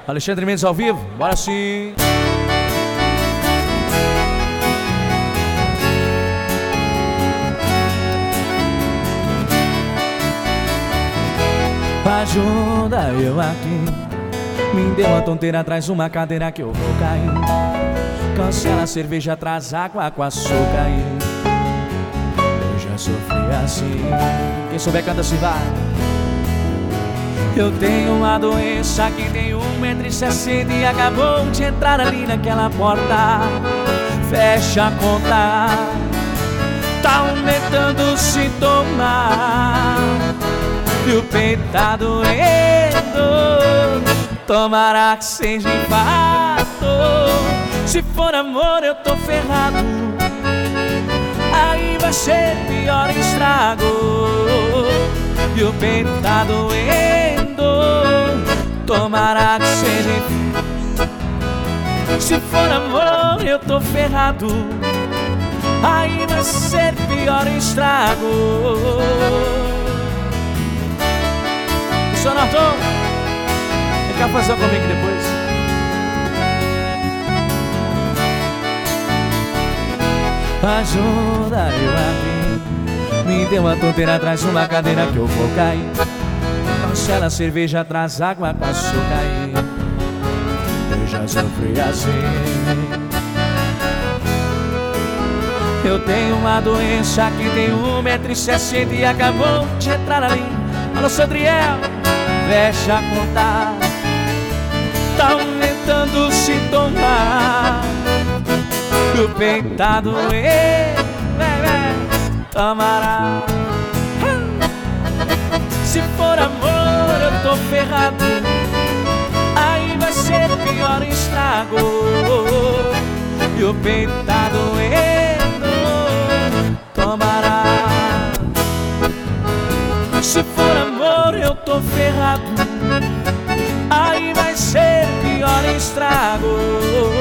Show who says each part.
Speaker 1: Alexandre Mendes ao vivo, bora sim. Ajuda eu aqui, me deu uma tonteira, traz uma cadeira que eu vou cair. Cancela a cerveja, traz água com açúcar e eu já sofri assim. Quem souber canta se vai. Eu tenho uma doença que tem 1,60 m e acabou de entrar ali naquela porta. Fecha a conta, tá aumentando o sintoma e o peito tá doendo. Tomara que seja infarto. Se for amor eu tô ferrado, aí vai ser pior estrago. E o peito tá doendo. Tomara que seja infarto. Se for amor eu tô ferrado, aí vai ser pior estrago. Senhor Arthur, vem cá fazer comigo depois. Ajuda eu aqui, me deu uma tonteira, traz uma cadeira que eu vou cair. Cancela a cerveja, traz água com açúcar e eu já sofri assim. Eu tenho uma doença que tem 1,60 m e acabou de entrar ali. Alô, Sandriel, fecha a conta, tá aumentando o sintoma e o peito tá doendo. Tomara. Se for amor eu tô ferrado, aí vai ser pior estrago. E o peito tá doendo. Tomara. Se for amor eu tô ferrado, aí vai ser pior estrago.